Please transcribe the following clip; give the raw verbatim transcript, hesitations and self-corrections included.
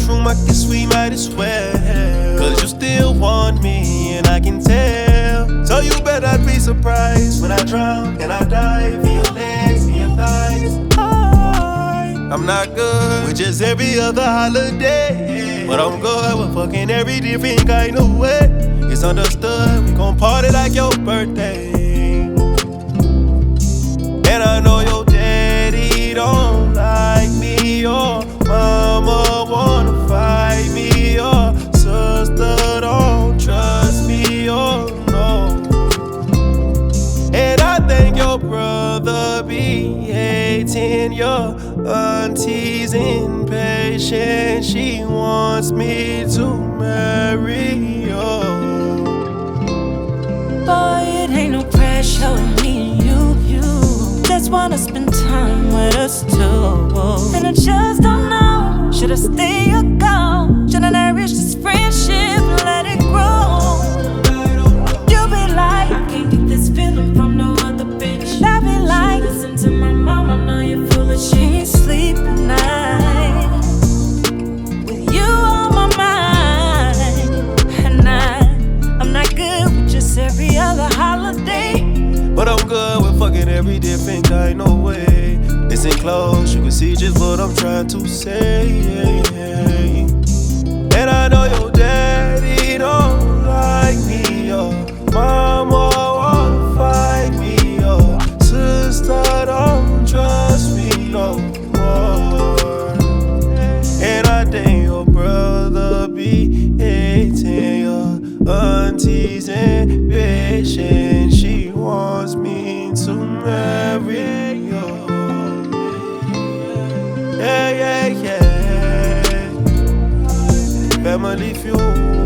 mushroom, I guess we might as well. Cause you still want me, and I can tell. So you better be surprised when I drown and I dive in your legs, in your thighs. I'm not good with just every other holiday, but I'm good with fucking every different kind of way. It's understood, we gon' party like your birthday. And I know your daddy don't like me, your mama wanna fight me, your sister don't trust me, oh no. And I think your brother be hating, your auntie's impatient, she wants me to marry you. Boy, it ain't no pressure with me and you, you just wanna spend time with us too. And I just don't know, should I stay or go? Should I nourish this friendship and let it grow? You be like, I can't get this feeling from no other bitch. I be like, listen to my mom, I know you're full of shit. She ain't sleep at night with you on my mind. And I, I'm not good with just every other holiday, but I'm good with fucking every different kind of way. Listen close, you can see just what I'm trying to say. And I know your daddy don't like me, your mama wanna fight me, your sister don't trust me no more. And I think your brother be hating, your auntie's impatient, she wants me to marry you. Yeah, yeah, yeah. Family feud.